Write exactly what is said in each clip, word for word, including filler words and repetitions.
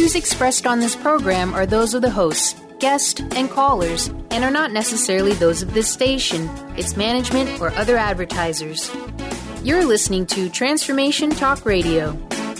views expressed on this program are those of the hosts, guests, and callers, and are not necessarily those of this station, its management, or other advertisers. You're listening to Transformation Talk Radio.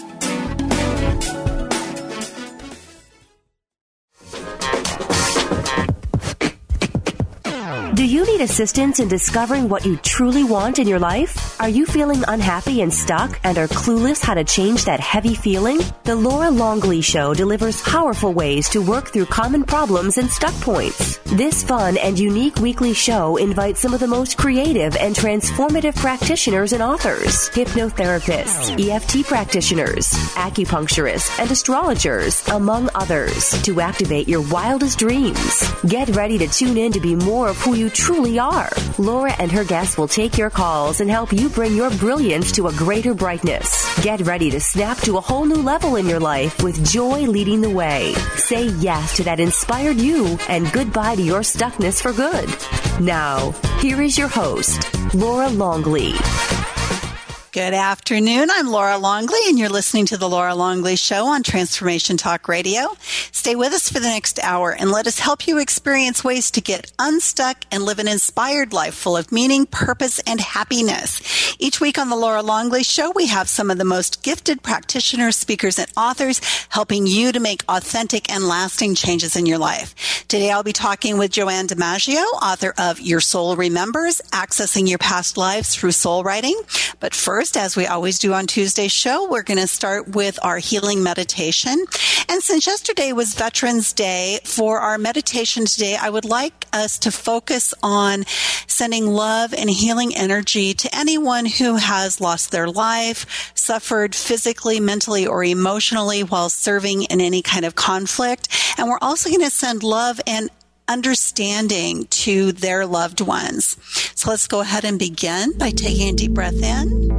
Do you need assistance in discovering what you truly want in your life? Are you feeling unhappy and stuck and are clueless how to change that heavy feeling? The Laura Longley Show delivers powerful ways to work through common problems and stuck points. This fun and unique weekly show invites some of the most creative and transformative practitioners and authors, hypnotherapists, E F T practitioners, acupuncturists, and astrologers, among others, to activate your wildest dreams. Get ready to tune in to be more of who you truly are. Laura and her guests will take your calls and help you bring your brilliance to a greater brightness. Get ready to snap to a whole new level in your life with joy leading the way. Say yes to that inspired you and goodbye to your stuckness for good. Now, here is your host, Laura Longley. Good afternoon. I'm Laura Longley, and you're listening to The Laura Longley Show on Transformation Talk Radio. Stay with us for the next hour, and let us help you experience ways to get unstuck and live an inspired life full of meaning, purpose, and happiness. Each week on The Laura Longley Show, we have some of the most gifted practitioners, speakers, and authors helping you to make authentic and lasting changes in your life. Today, I'll be talking with Joanne DiMaggio, author of Your Soul Remembers, Accessing Your Past Lives Through Soul Writing. But first, First, as we always do on Tuesday's show, we're going to start with our healing meditation. And since yesterday was Veterans Day, for our meditation today, I would like us to focus on sending love and healing energy to anyone who has lost their life, suffered physically, mentally, or emotionally while serving in any kind of conflict. And we're also going to send love and understanding to their loved ones. So let's go ahead and begin by taking a deep breath in.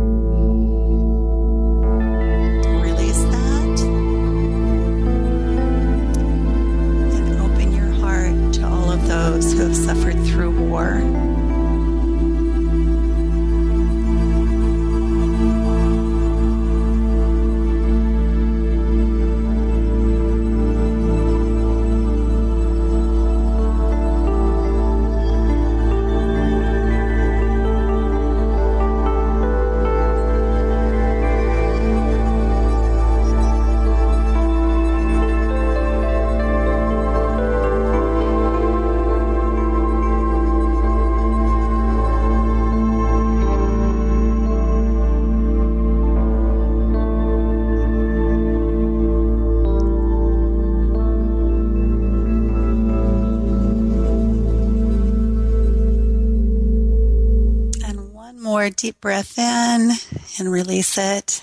Release that. And open your heart to all of those who have suffered through war. Deep breath in and release it.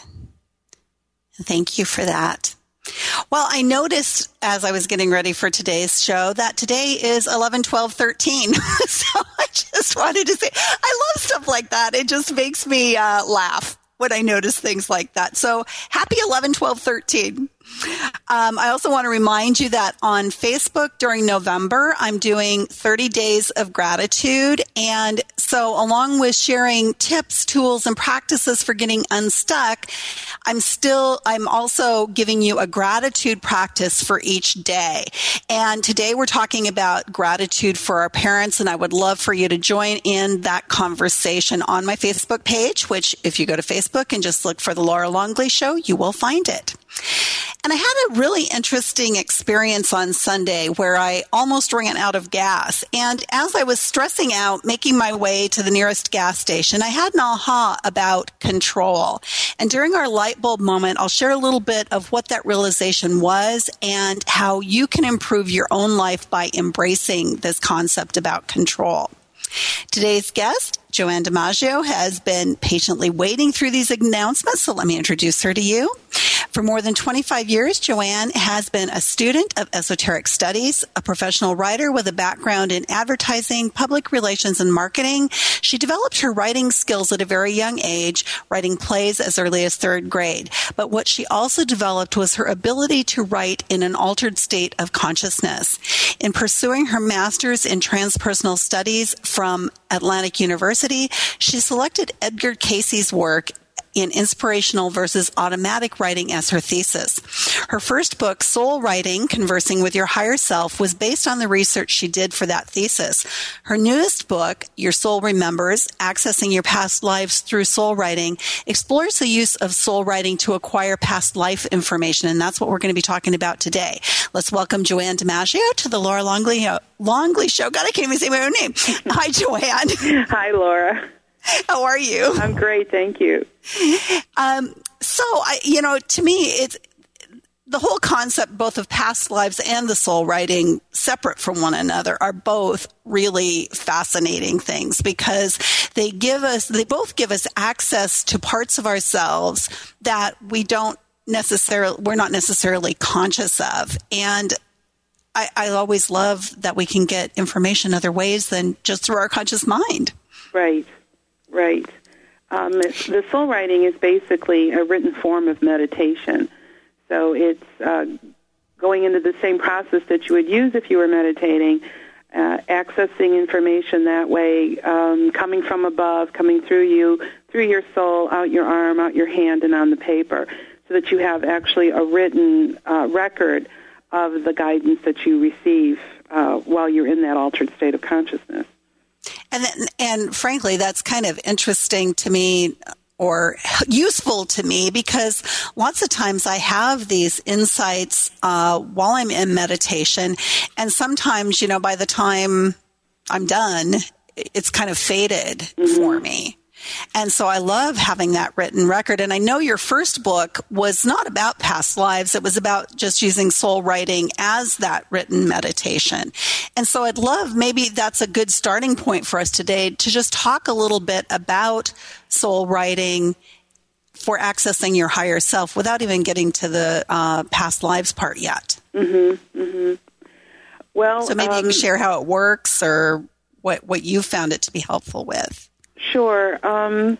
And thank you for that. Well, I noticed as I was getting ready for today's show that today is eleven twelve thirteen. So I just wanted to say, I love stuff like that. It just makes me uh, laugh when I notice things like that. So happy eleven twelve thirteen. Um, I also want to remind you that on Facebook during November, I'm doing thirty days of gratitude. And so along with sharing tips, tools, and practices for getting unstuck, I'm still, I'm also giving you a gratitude practice for each day. And today we're talking about gratitude for our parents. And I would love for you to join in that conversation on my Facebook page, which if you go to Facebook and just look for The Laura Longley Show, you will find it. And I had a really interesting experience on Sunday where I almost ran out of gas. And as I was stressing out, making my way to the nearest gas station, I had an aha about control. And during our light bulb moment, I'll share a little bit of what that realization was and how you can improve your own life by embracing this concept about control. Today's guest, Joanne DiMaggio, has been patiently waiting through these announcements, so let me introduce her to you. For more than twenty-five years, Joanne has been a student of esoteric studies, a professional writer with a background in advertising, public relations, and marketing. She developed her writing skills at a very young age, writing plays as early as third grade. But what she also developed was her ability to write in an altered state of consciousness. In pursuing her master's in transpersonal studies from Atlantic University, she selected Edgar Cayce's work in inspirational versus automatic writing as her thesis. Her first book, Soul Writing, Conversing with Your Higher Self, was based on the research she did for that thesis. Her newest book, Your Soul Remembers, Accessing Your Past Lives Through Soul Writing, explores the use of soul writing to acquire past life information, and that's what we're going to be talking about today. Let's welcome Joanne DiMaggio to the Laura Longley, uh, Longley Show. God, I can't even say my own name. Hi, Joanne. Hi, Laura. How are you? I'm great, thank you. Um, so, I, you know, to me, it's the whole concept, both of past lives and the soul writing, separate from one another, are both really fascinating things because they give us, they both give us access to parts of ourselves that we don't necessarily, we're not necessarily conscious of. And I, I always love that we can get information other ways than just through our conscious mind. Right. Right. Um, the soul writing is basically a written form of meditation. So it's uh, going into the same process that you would use if you were meditating, uh, accessing information that way, um, coming from above, coming through you, through your soul, out your arm, out your hand, and on the paper, so that you have actually a written uh, record of the guidance that you receive uh, while you're in that altered state of consciousness. And then, and frankly, that's kind of interesting to me or useful to me because lots of times I have these insights uh, while I'm in meditation. And sometimes, you know, by the time I'm done, it's kind of faded mm-hmm. for me. And so I love having that written record. And I know your first book was not about past lives. It was about just using soul writing as that written meditation. And so I'd love, maybe that's a good starting point for us today to just talk a little bit about soul writing for accessing your higher self without even getting to the uh, past lives part yet. Mm-hmm, mm-hmm. Well, so maybe um, you can share how it works or what, what you found it to be helpful with. Sure. Um,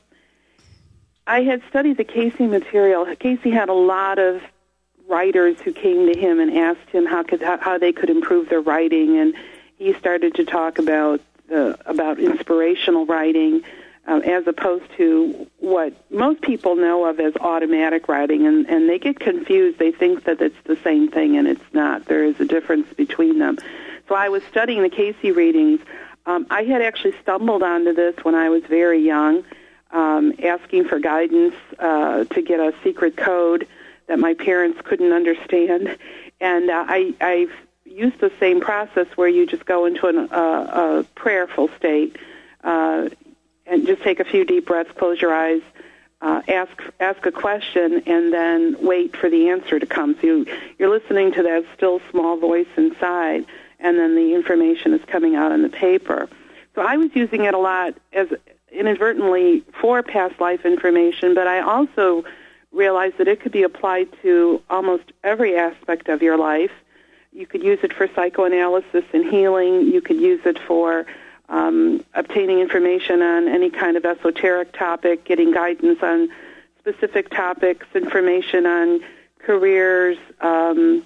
I had studied the Casey material. Casey had a lot of writers who came to him and asked him how could how, how they could improve their writing, and he started to talk about the about inspirational writing um, as opposed to what most people know of as automatic writing, and, and they get confused. They think that it's the same thing, and it's not. There is a difference between them. So I was studying the Casey readings. Um, I had actually stumbled onto this when I was very young, um, asking for guidance uh, to get a secret code that my parents couldn't understand. And uh, I, I've used the same process where you just go into an, uh, a prayerful state uh, and just take a few deep breaths, close your eyes, uh, ask ask a question, and then wait for the answer to come. So you, you're listening to that still small voice inside, and then the information is coming out on the paper. So I was using it a lot as inadvertently for past life information, but I also realized that it could be applied to almost every aspect of your life. You could use it for psychoanalysis and healing. You could use it for um, obtaining information on any kind of esoteric topic, getting guidance on specific topics, information on careers, um,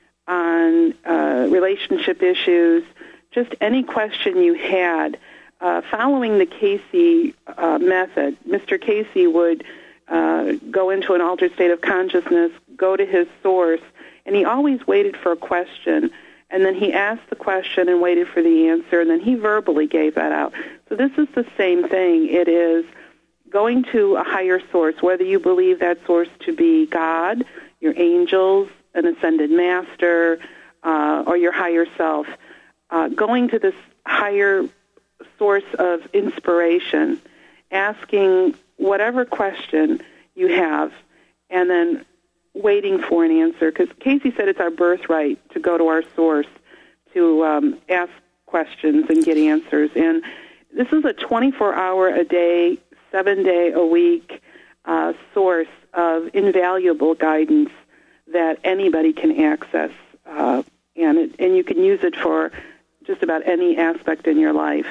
on uh, relationship issues, just any question you had. Uh, following the Casey uh, method, Mister Casey would uh, go into an altered state of consciousness, go to his source, and he always waited for a question, and then he asked the question and waited for the answer, and then he verbally gave that out. So this is the same thing. It is going to a higher source, whether you believe that source to be God, your angels, an ascended master, uh, or your higher self, uh, going to this higher source of inspiration, asking whatever question you have, and then waiting for an answer. Because Casey said it's our birthright to go to our source, to um, ask questions and get answers. And this is a twenty-four hour a day, seven day a week uh, source of invaluable guidance that anybody can access, uh, and it, and you can use it for just about any aspect in your life.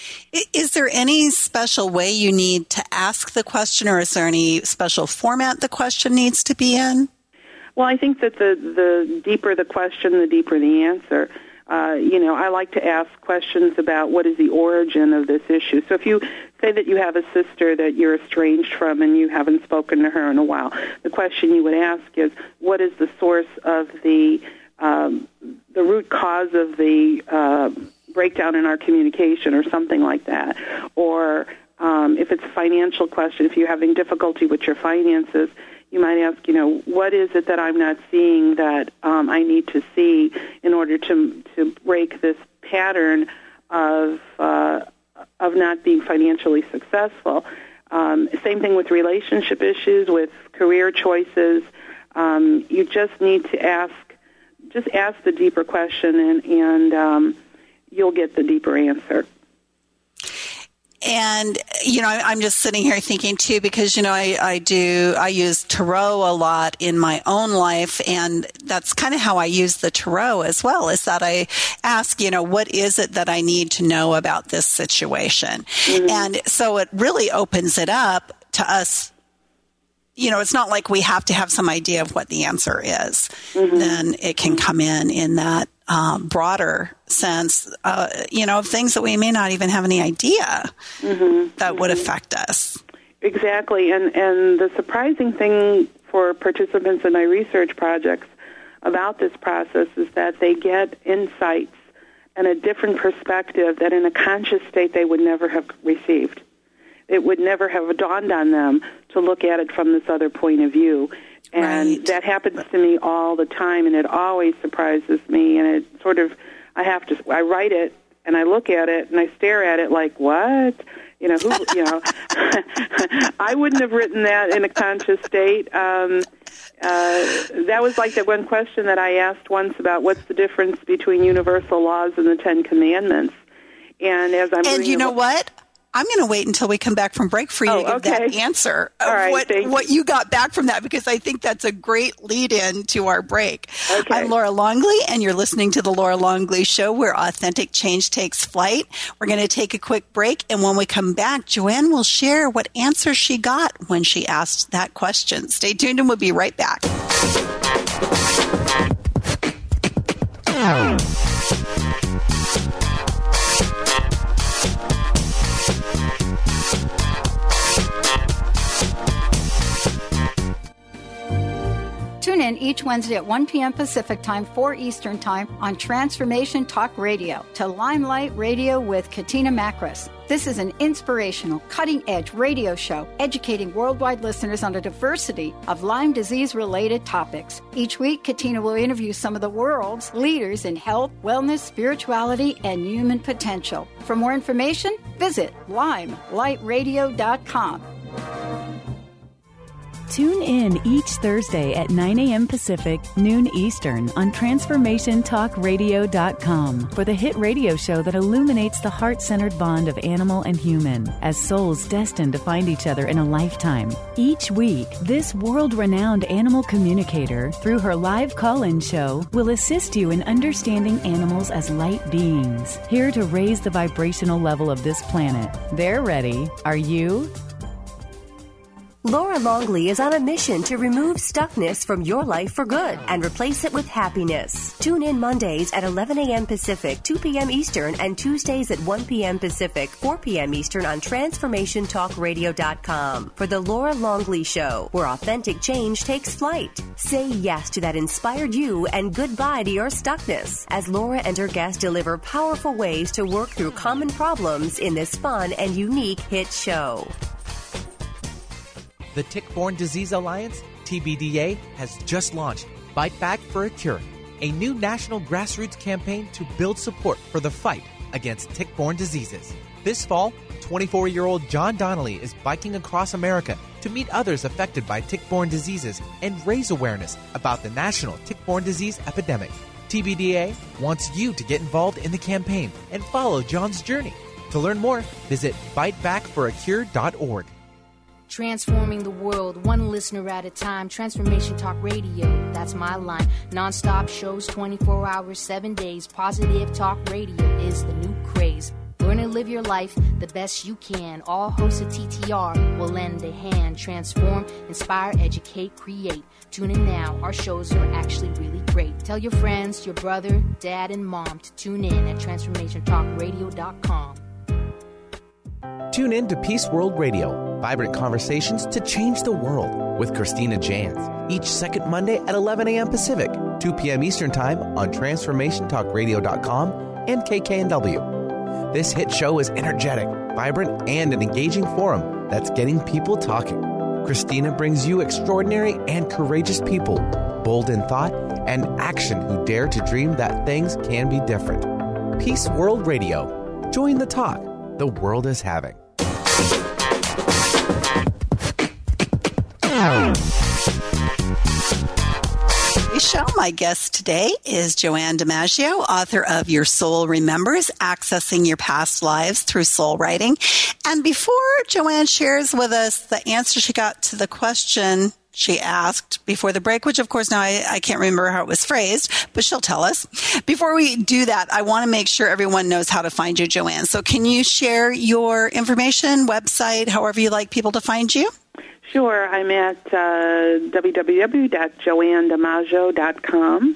Is there any special way you need to ask the question, or is there any special format the question needs to be in? Well, I think that the, the deeper the question, the deeper the answer. uh, you know, I like to ask questions about what is the origin of this issue. So if you say that you have a sister that you're estranged from and you haven't spoken to her in a while, the question you would ask is, what is the source of the um, the root cause of the uh, breakdown in our communication, or something like that? Or um, if it's a financial question, if you're having difficulty with your finances, you might ask, you know, what is it that I'm not seeing that um, I need to see in order to to break this pattern of uh, of not being financially successful? Um, same thing with relationship issues, with career choices. Um, you just need to ask, just ask the deeper question, and, and um, you'll get the deeper answer. And, you know, I'm just sitting here thinking, too, because, you know, I, I do, I use tarot a lot in my own life, and that's kind of how I use the tarot as well, is that I ask, you know, what is it that I need to know about this situation? Mm-hmm. And so it really opens it up to us. You know, it's not like we have to have some idea of what the answer is. Mm-hmm. Then it can come in in that um, broader sense, uh, you know, of things that we may not even have any idea mm-hmm. that would mm-hmm. affect us. Exactly. And, and the surprising thing for participants in my research projects about this process is that they get insights and a different perspective that in a conscious state they would never have received. It would never have dawned on them to look at it from this other point of view. And right. that happens to me all the time, and it always surprises me. And it sort of, I have to, I write it, and I look at it, and I stare at it like, what? You know, who, you know, I wouldn't have written that in a conscious state. Um, uh, that was like that one question that I asked once about what's the difference between universal laws and the Ten Commandments. And as I'm and you know what? I'm going to wait until we come back from break for you oh, to give okay. that answer of All right, what, thank what you got back from that, because I think that's a great lead-in to our break. Okay. I'm Laura Longley, and you're listening to The Laura Longley Show, where authentic change takes flight. We're going to take a quick break, and when we come back, Joanne will share what answer she got when she asked that question. Stay tuned, and we'll be right back. Tune in each Wednesday at one p.m. Pacific Time, four Eastern Time on Transformation Talk Radio to Limelight Radio with Katina Makris. This is an inspirational, cutting-edge radio show educating worldwide listeners on a diversity of Lyme disease-related topics. Each week, Katina will interview some of the world's leaders in health, wellness, spirituality, and human potential. For more information, visit limelight radio dot com. Tune in each Thursday at nine a.m. Pacific, noon Eastern on transformation talk radio dot com for the hit radio show that illuminates the heart-centered bond of animal and human as souls destined to find each other in a lifetime. Each week, this world-renowned animal communicator, through her live call-in show, will assist you in understanding animals as light beings, here to raise the vibrational level of this planet. They're ready. Are you? Laura Longley is on a mission to remove stuckness from your life for good and replace it with happiness. Tune in Mondays at eleven a.m. Pacific, two p.m. Eastern, and Tuesdays at one p.m. Pacific, four p.m. Eastern on transformation talk radio dot com for The Laura Longley Show, where authentic change takes flight. Say yes to that inspired you and goodbye to your stuckness as Laura and her guests deliver powerful ways to work through common problems in this fun and unique hit show. The Tick-Borne Disease Alliance, T B D A, has just launched Bite Back for a Cure, a new national grassroots campaign to build support for the fight against tick-borne diseases. This fall, twenty-four-year-old John Donnelly is biking across America to meet others affected by tick-borne diseases and raise awareness about the national tick-borne disease epidemic. T B D A wants you to get involved in the campaign and follow John's journey. To learn more, visit bite back for a cure dot org. Transforming the world, one listener at a time. Transformation Talk Radio, that's my line. Non-stop shows, twenty-four hours, seven days. Positive Talk Radio is the new craze. Learn and live your life the best you can. All hosts of T T R will lend a hand. Transform, inspire, educate, create. Tune in now. Our shows are actually really great. Tell your friends, your brother, dad, and mom to tune in at transformation talk radio dot com. Tune in to Peace World Radio, vibrant conversations to change the world with Christina Jans, each second Monday at eleven a.m. Pacific, two p.m. Eastern Time on transformation talk radio dot com and K K N W. This hit show is energetic, vibrant, and an engaging forum that's getting people talking. Christina brings you extraordinary and courageous people, bold in thought and action who dare to dream that things can be different. Peace World Radio. Join the talk the world is having. Show. My guest today is Joanne DiMaggio, author of Your Soul Remembers, Accessing Your Past Lives Through Soul Writing. And before Joanne shares with us the answer she got to the question she asked before the break, which of course now I, I can't remember how it was phrased, but she'll tell us. Before we do that, I want to make sure everyone knows how to find you, Joanne. So can you share your information, website, however you like people to find you? Sure. I'm at uh, w w w dot joanne dimaggio dot com.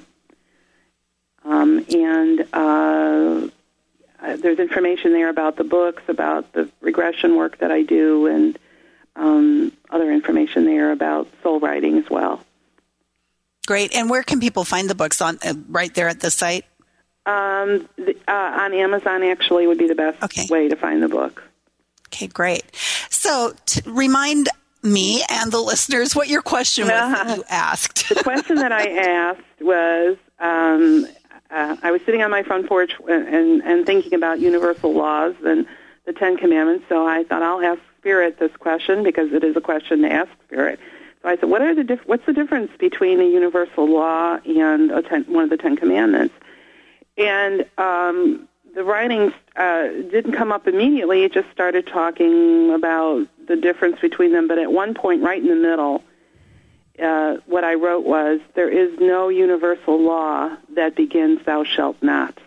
Um, and uh, there's information there about the books, about the regression work that I do, and um, other information there about soul writing as well. Great. And where can people find the books? On uh, right there at the site? Um, the, uh, on Amazon, actually, would be the best okay. way to find the book. Okay, great. So to remind me and the listeners what your question was uh, that you asked. The question that I asked was, um, uh, I was sitting on my front porch and, and, and thinking about universal laws and the Ten Commandments, so I thought I'll ask Spirit this question because it is a question to ask Spirit. So I said, what are the dif- what's the difference between a universal law and a ten, one of the Ten Commandments? And um, the writings uh, didn't come up immediately. It just started talking about the difference between them. But at one point, right in the middle, uh, what I wrote was, there is no universal law that begins, thou shalt not.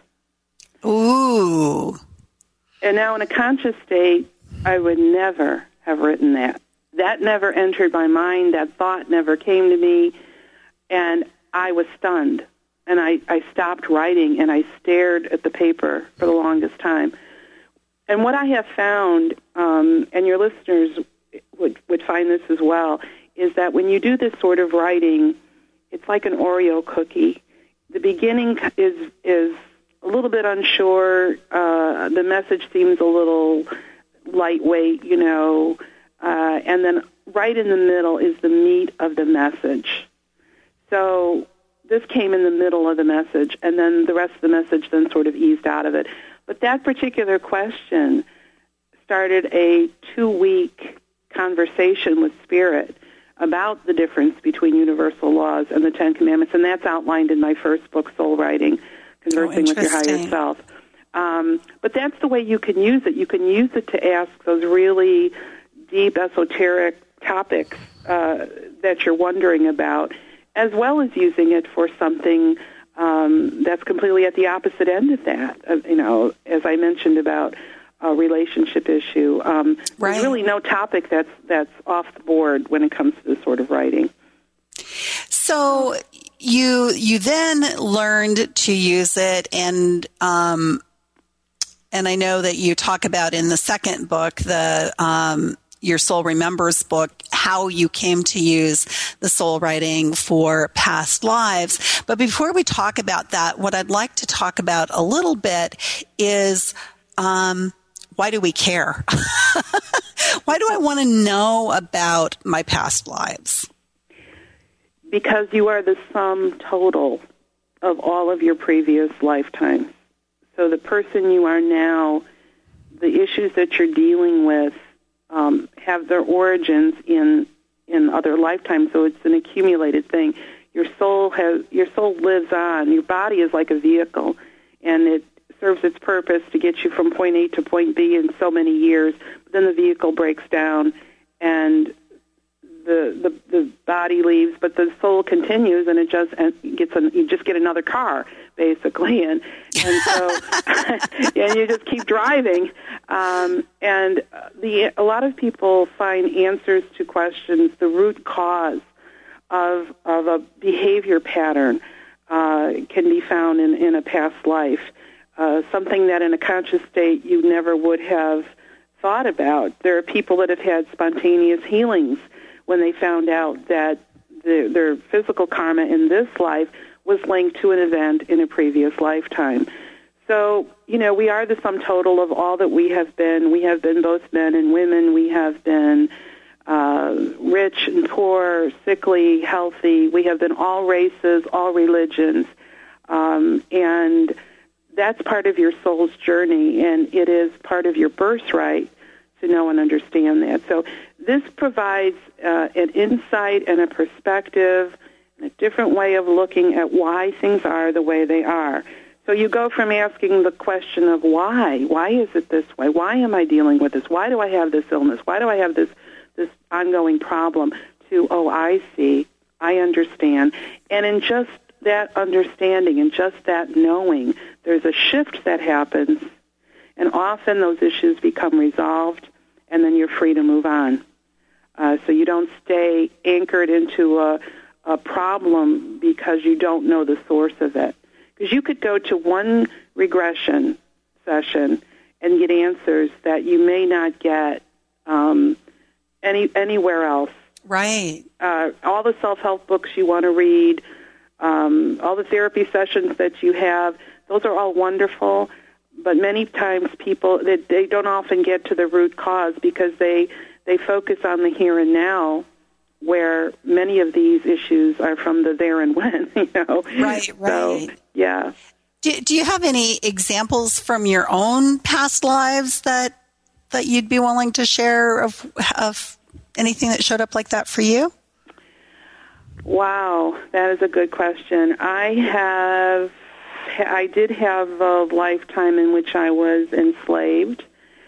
Ooh. And now in a conscious state, I would never have written that. That never entered my mind. That thought never came to me. And I was stunned. And I, I stopped writing, and I stared at the paper for the longest time. And what I have found, um, and your listeners would, would find this as well, is that when you do this sort of writing, it's like an Oreo cookie. The beginning is is a little bit unsure. Uh, the message seems a little lightweight, you know, uh, and then right in the middle is the meat of the message. So this came in the middle of the message, and then the rest of the message then sort of eased out of it. But that particular question started a two-week conversation with Spirit about the difference between universal laws and the Ten Commandments, and that's outlined in my first book, Soul Writing, Conversing oh, with Your Higher Self. Um, but that's the way you can use it. You can use it to ask those really deep, esoteric topics uh, that you're wondering about, as well as using it for something um, that's completely at the opposite end of that. Uh, you know, as I mentioned about a relationship issue, um, right. There's really no topic that's that's off the board when it comes to this sort of writing. So you you then learned to use it, and um, and I know that you talk about in the second book, the um, Your Soul Remembers book, how you came to use the soul writing for past lives. But before we talk about that, what I'd like to talk about a little bit is um, why do we care? Why do I want to know about my past lives? Because you are the sum total of all of your previous lifetimes. So the person you are now, the issues that you're dealing with, um, have their origins in in other lifetimes. So it's an accumulated thing. Your soul has your soul lives on. Your body is like a vehicle, and it serves its purpose to get you from point A to point B in so many years. But then the vehicle breaks down, and the, the the body leaves, but the soul continues, and it just and gets an, you just get another car basically, and and so and you just keep driving. Um, and the a lot of people find answers to questions, the root cause of of a behavior pattern uh, can be found in, in a past life, uh, something that in a conscious state you never would have thought about. There are people that have had spontaneous healings when they found out that the, their physical karma in this life was linked to an event in a previous lifetime. So, you know, we are the sum total of all that we have been. We have been both men and women. We have been uh, rich and poor, sickly, healthy. We have been all races, all religions. Um, and that's part of your soul's journey, and it is part of your birthright to know and understand that. So this provides uh, an insight and a perspective, and a different way of looking at why things are the way they are. So you go from asking the question of why, why is it this way? Why am I dealing with this? Why do I have this illness? Why do I have this, this ongoing problem? To, oh, I see, I understand. And in just that understanding and just that knowing, there's a shift that happens, and often those issues become resolved, and then you're free to move on. Uh, so you don't stay anchored into a, a problem because you don't know the source of it. Because you could go to one regression session and get answers that you may not get um, any anywhere else. Right. Uh, all the self-help books you want to read, um, all the therapy sessions that you have, those are all wonderful. But many times people, they, they don't often get to the root cause because they they focus on the here and now, where many of these issues are from the there and when, you know. Right, right. So, yeah. Do, do you have any examples from your own past lives that that you'd be willing to share of of anything that showed up like that for you? Wow, that is a good question. I have, I did have a lifetime in which I was enslaved.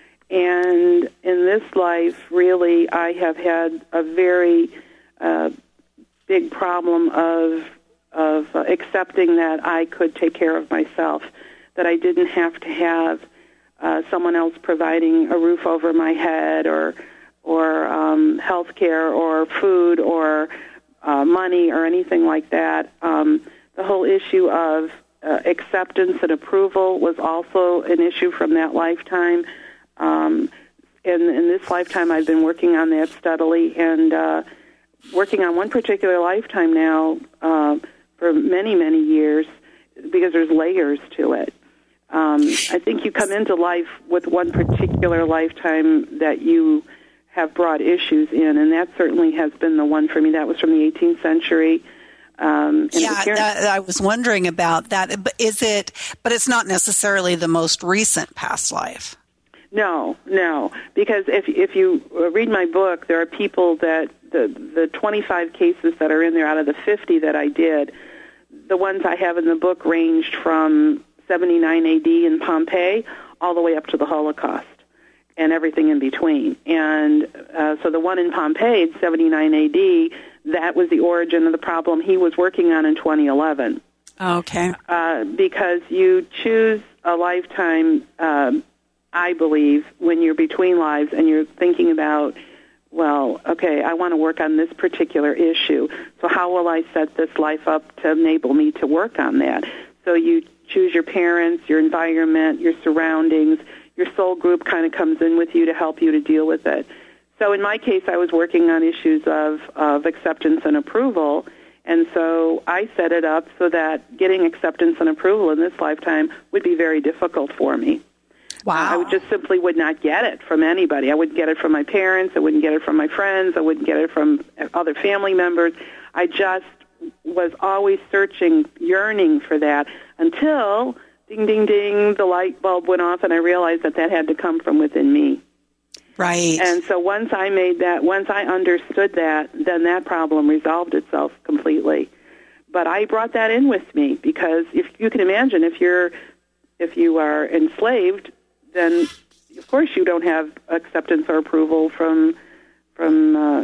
And in this life, really, I have had a very uh, big problem of of uh, accepting that I could take care of myself, that I didn't have to have uh, someone else providing a roof over my head or or um, health care or food or uh, money or anything like that. Um, the whole issue of uh, acceptance and approval was also an issue from that lifetime. Um, in, in this lifetime, I've been working on that steadily and uh, working on one particular lifetime now uh, for many, many years because there's layers to it. Um, I think you come into life with one particular lifetime that you have brought issues in, and that certainly has been the one for me. That was from the eighteenth century. Um, yeah, that, I was wondering about that. But is it? But it's not necessarily the most recent past life. No, no, because if if you read my book, there are people that the the twenty-five cases that are in there out of the fifty that I did, the ones I have in the book ranged from seventy-nine A D in Pompeii all the way up to the Holocaust and everything in between. And uh, so the one in Pompeii, in seventy-nine A D, that was the origin of the problem he was working on in twenty eleven. Okay. Uh, because you choose a lifetime, um, I believe, when you're between lives and you're thinking about, well, okay, I want to work on this particular issue, so how will I set this life up to enable me to work on that? So you choose your parents, your environment, your surroundings. Your soul group kind of comes in with you to help you to deal with it. So in my case, I was working on issues of, of acceptance and approval, and so I set it up so that getting acceptance and approval in this lifetime would be very difficult for me. Wow. Uh, I would just simply would not get it from anybody. I wouldn't get it from my parents. I wouldn't get it from my friends. I wouldn't get it from other family members. I just was always searching, yearning for that until, ding, ding, ding, the light bulb went off, and I realized that that had to come from within me. Right. And so once I made that, once I understood that, then that problem resolved itself completely. But I brought that in with me because if you can imagine, if you're, if you are enslaved, then of course you don't have acceptance or approval from from uh,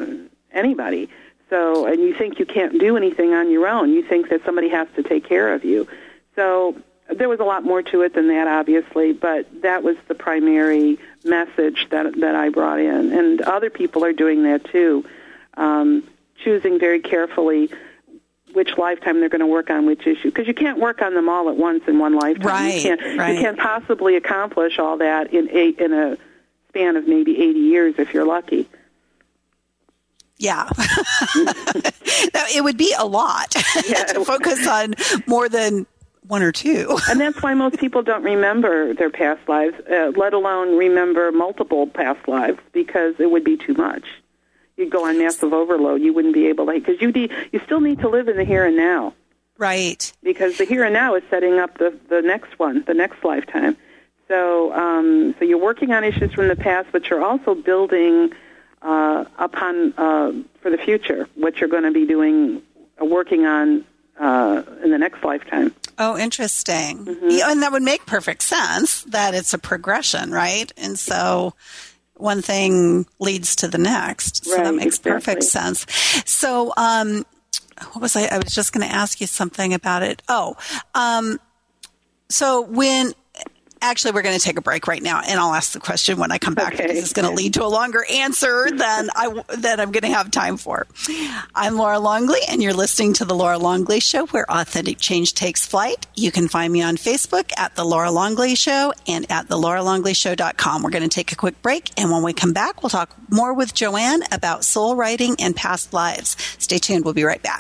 anybody. So, and you think you can't do anything on your own. You think that somebody has to take care of you. So there was a lot more to it than that, obviously, but that was the primary message that that I brought in. And other people are doing that too, um, choosing very carefully which lifetime they're going to work on which issue, because you can't work on them all at once in one lifetime. Right, you can't, right. You can't possibly accomplish all that in a, in a span of maybe eighty years if you're lucky. Yeah. It would be a lot Yeah. to focus on more than one or two. And that's why most people don't remember their past lives, uh, let alone remember multiple past lives, because it would be too much. You'd go on massive overload. You wouldn't be able to, because you de- you still need to live in the here and now. Right. Because the here and now is setting up the, the next one, the next lifetime. So um, so you're working on issues from the past, but you're also building uh, upon uh, for the future what you're going to be doing, uh, working on uh, in the next lifetime. Oh, interesting. Mm-hmm. Yeah, and that would make perfect sense that it's a progression, right? And so one thing leads to the next. So right, that makes exactly. perfect sense. So um, what was I? I was just going to ask you something about it. Oh, um, so when... Actually, we're going to take a break right now, and I'll ask the question when I come back, okay. because it's going to lead to a longer answer than, I, than I'm going to have time for. I'm Laura Longley, and you're listening to The Laura Longley Show, where authentic change takes flight. You can find me on Facebook at The Laura Longley Show and at the laura longley show dot com. We're going to take a quick break, and when we come back, we'll talk more with Joanne about soul writing and past lives. Stay tuned. We'll be right back.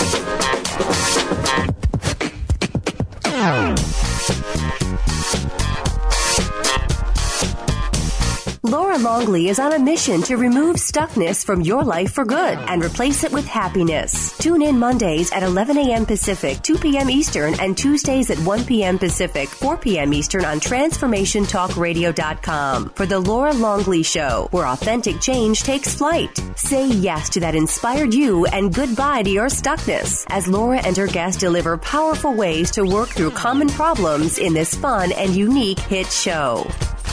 Laura Longley is on a mission to remove stuckness from your life for good and replace it with happiness. Tune in Mondays at eleven a.m. Pacific, two p.m. Eastern, and Tuesdays at one p.m. Pacific, four p.m. Eastern on transformation talk radio dot com for The Laura Longley Show, where authentic change takes flight. Say yes to that inspired you and goodbye to your stuckness as Laura and her guests deliver powerful ways to work through common problems in this fun and unique hit show.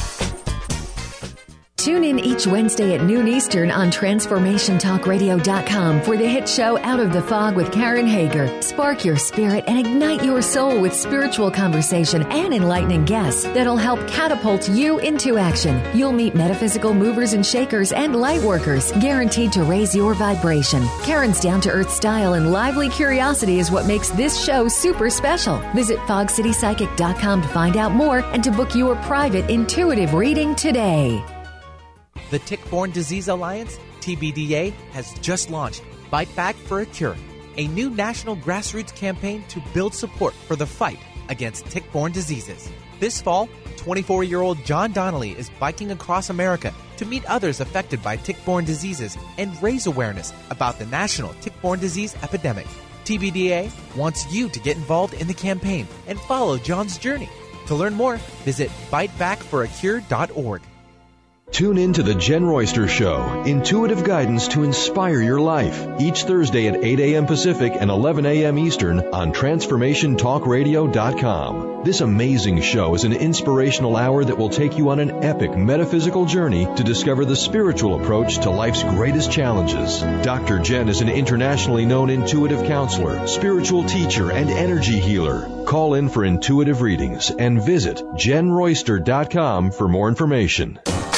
Tune in each Wednesday at noon Eastern on transformation talk radio dot com for the hit show Out of the Fog with Karen Hager. Spark your spirit and ignite your soul with spiritual conversation and enlightening guests that'll help catapult you into action. You'll meet metaphysical movers and shakers and light workers, guaranteed to raise your vibration. Karen's down-to-earth style and lively curiosity is what makes this show super special. Visit fog city psychic dot com to find out more and to book your private intuitive reading today. The Tick-Borne Disease Alliance, T B D A, has just launched Bite Back for a Cure, a new national grassroots campaign to build support for the fight against tick-borne diseases. This fall, twenty-four-year-old John Donnelly is biking across America to meet others affected by tick-borne diseases and raise awareness about the national tick-borne disease epidemic. T B D A wants you to get involved in the campaign and follow John's journey. To learn more, visit bite back for a cure dot org. Tune in to the Jen Royster Show, intuitive guidance to inspire your life, each Thursday at eight a.m. Pacific and eleven a.m. Eastern on transformation talk radio dot com. This amazing show is an inspirational hour that will take you on an epic metaphysical journey to discover the spiritual approach to life's greatest challenges. Doctor Jen is an internationally known intuitive counselor, spiritual teacher, and energy healer. Call in for intuitive readings and visit jen royster dot com for more information.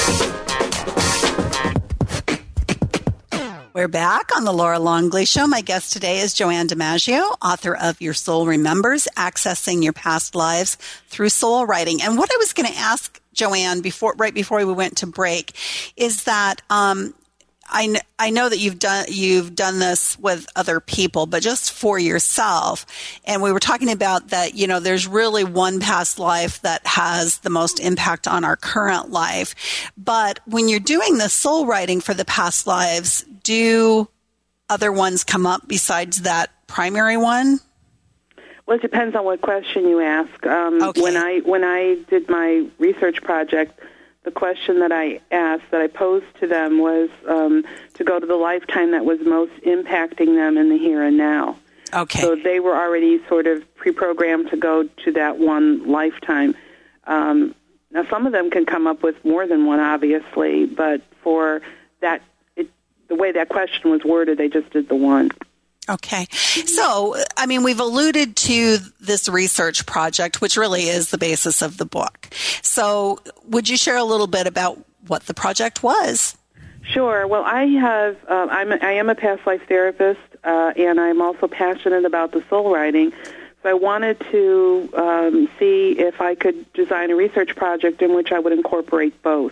We're back on the Laura Longley Show. My guest today is Joanne DiMaggio, author of Your Soul Remembers, Accessing Your Past Lives Through Soul Writing. And what I was going to ask Joanne before, right before we went to break, is that um, I, kn- I know that you've done you've done this with other people, but just for yourself. And we were talking about that, you know, there's really one past life that has the most impact on our current life. But when you're doing the soul writing for the past lives, do other ones come up besides that primary one? Well, it depends on what question you ask. Um, okay. When I when I did my research project, the question that I asked, that I posed to them, was um, to go to the lifetime that was most impacting them in the here and now. Okay. So they were already sort of pre-programmed to go to that one lifetime. Um, now, some of them can come up with more than one, obviously, but for that, it, the way that question was worded, they just did the one. Okay. So, I mean, we've alluded to this research project, which really is the basis of the book. So, would you share a little bit about what the project was? Sure. Well, I have, uh, I'm, I am a past life therapist, uh, and I'm also passionate about the soul writing. So I wanted to um, see if I could design a research project in which I would incorporate both.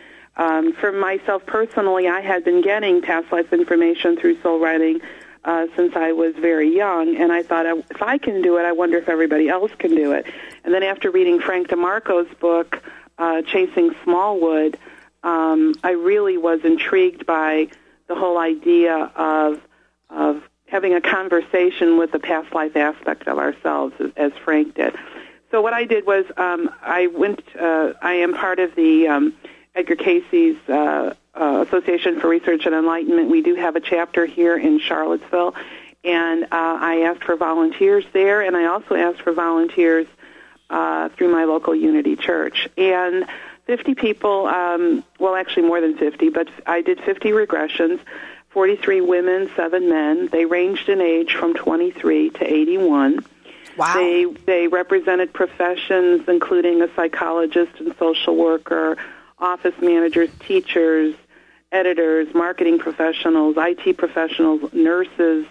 Um, for myself personally, I had been getting past life information through soul writing Uh, since I was very young, and I thought, if I can do it, I wonder if everybody else can do it. And then after reading Frank DeMarco's book, uh, Chasing Smallwood, um, I really was intrigued by the whole idea of of having a conversation with the past life aspect of ourselves, as, as Frank did. So what I did was um, I went. Uh, I am part of the um, Edgar Cayce's Uh, Uh, Association for Research and Enlightenment. We do have a chapter here in Charlottesville, and uh, I asked for volunteers there, and I also asked for volunteers uh, through my local Unity Church. And fifty people, um, well, actually more than fifty, but I did fifty regressions, forty-three women, seven men. They ranged in age from twenty-three to eighty-one. Wow. They, they represented professions including a psychologist and social worker, office managers, teachers, editors, marketing professionals, I T professionals, nurses,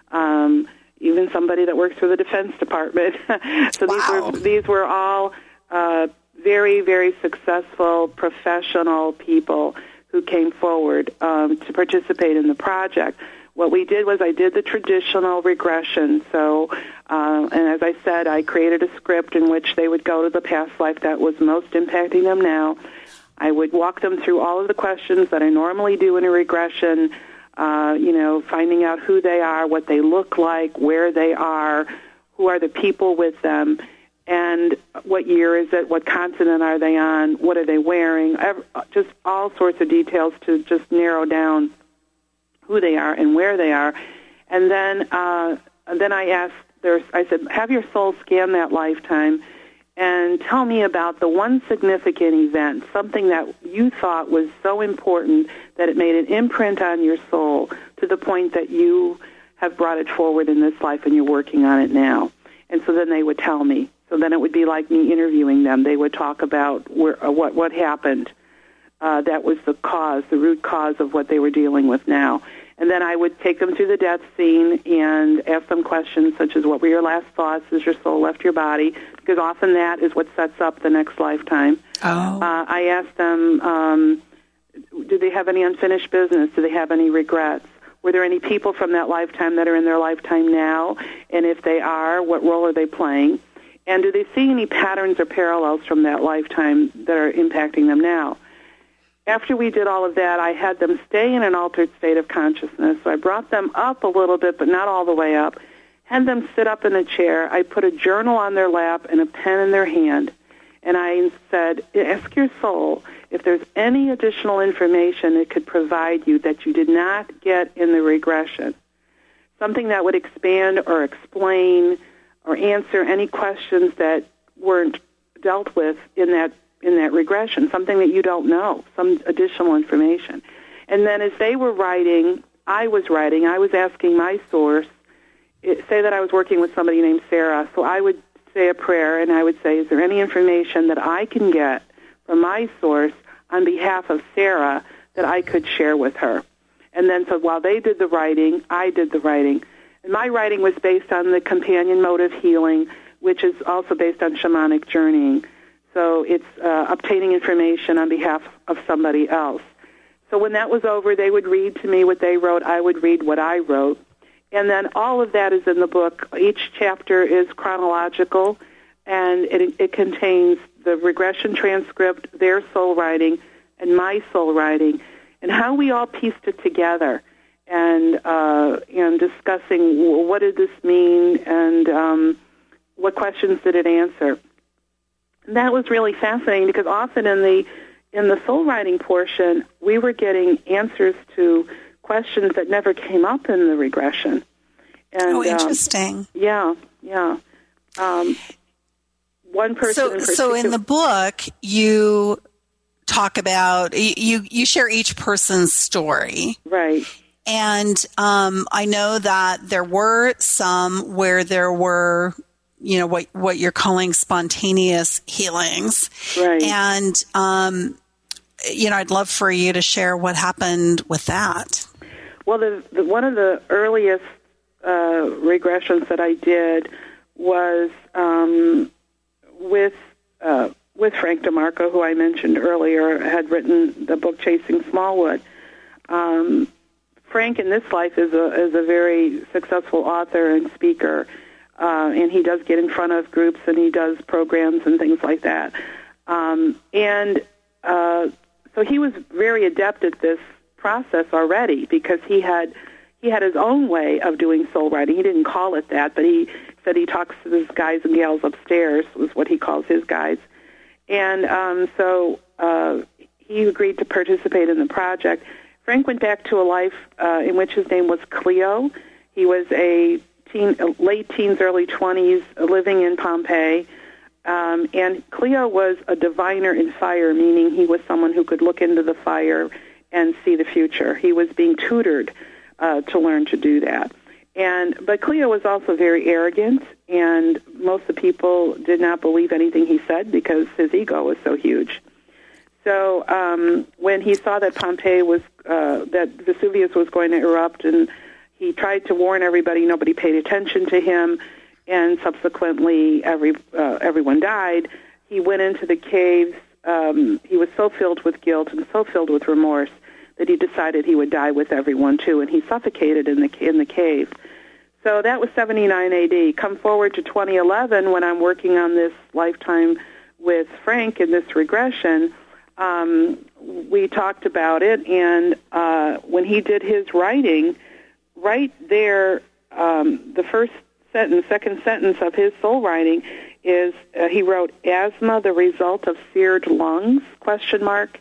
um, even somebody that works for the Defense Department. so wow. these were these were all uh, very, very successful professional people who came forward um, to participate in the project. What we did was I did the traditional regression. So, uh, and as I said, I created a script in which they would go to the past life that was most impacting them now. I would walk them through all of the questions that I normally do in a regression, uh, you know, finding out who they are, what they look like, where they are, who are the people with them, and what year is it, what continent are they on, what are they wearing, just all sorts of details to just narrow down who they are and where they are. And then uh, and then I asked, their, I said, have your soul scan that lifetime and tell me about the one significant event, something that you thought was so important that it made an imprint on your soul to the point that you have brought it forward in this life and you're working on it now. And so then they would tell me. So then it would be like me interviewing them. They would talk about where, uh, what, what happened. Uh, that was the cause, the root cause of what they were dealing with now. And then I would take them through the death scene and ask them questions such as, what were your last thoughts as your soul left your body? Because often that is what sets up the next lifetime. Oh. Uh, I asked them, um, do they have any unfinished business? Do they have any regrets? Were there any people from that lifetime that are in their lifetime now? And if they are, what role are they playing? And do they see any patterns or parallels from that lifetime that are impacting them now? After we did all of that, I had them stay in an altered state of consciousness. So I brought them up a little bit, but not all the way up. Had them sit up in a chair. I put a journal on their lap and a pen in their hand. And I said, ask your soul if there's any additional information it could provide you that you did not get in the regression. Something that would expand or explain or answer any questions that weren't dealt with in that in that regression, something that you don't know, some additional information. And then as they were writing, I was writing, I was asking my source, it, say that I was working with somebody named Sarah, so I would say a prayer and I would say, is there any information that I can get from my source on behalf of Sarah that I could share with her? And then so while they did the writing, I did the writing. And my writing was based on the companion mode of healing, which is also based on shamanic journeying. So it's uh, obtaining information on behalf of somebody else. So when that was over, they would read to me what they wrote. I would read what I wrote. And then all of that is in the book. Each chapter is chronological, and it, it contains the regression transcript, their soul writing, and my soul writing, and how we all pieced it together, and uh, and discussing what did this mean, and um, what questions did it answer. That was really fascinating because often in the in the soul writing portion, we were getting answers to questions that never came up in the regression. And, oh, interesting. Um, yeah, yeah. Um, one person so, in so in the book, you talk about, you, you share each person's story. Right. And um, I know that there were some where there were, you know, what, what you're calling spontaneous healings. Right. And, um, you know, I'd love for you to share what happened with that. Well, the, the, one of the earliest uh, regressions that I did was um, with uh, with Frank DeMarco, who I mentioned earlier, had written the book Chasing Smallwood. Um, Frank, in this life, is a is a very successful author and speaker, uh, and he does get in front of groups and he does programs and things like that. Um, and uh, so he was very adept at this process already because he had he had his own way of doing soul writing. He didn't call it that, but he said he talks to his guys and gals upstairs, was what he calls his guys. And um, so uh, he agreed to participate in the project. Frank went back to a life uh, in which his name was Cleo. He was a teen, late teens, early twenties, living in Pompeii. Um, and Cleo was a diviner in fire, meaning he was someone who could look into the fire and see the future. He was being tutored uh, to learn to do that. And but Cleo was also very arrogant, and most of the people did not believe anything he said because his ego was so huge. So um, when he saw that Pompeii was, uh, that Vesuvius was going to erupt, and he tried to warn everybody, nobody paid attention to him, and subsequently every uh, everyone died, he went into the caves. Um, he was so filled with guilt and so filled with remorse that he decided he would die with everyone too, and he suffocated in the in the cave. So that was seventy-nine A D. Come forward to twenty eleven when I'm working on this lifetime with Frank in this regression. Um, we talked about it, and uh, when he did his writing, right there, um, the first sentence, second sentence of his soul writing is uh, he wrote, "Asthma, the result of seared lungs?" Question mark.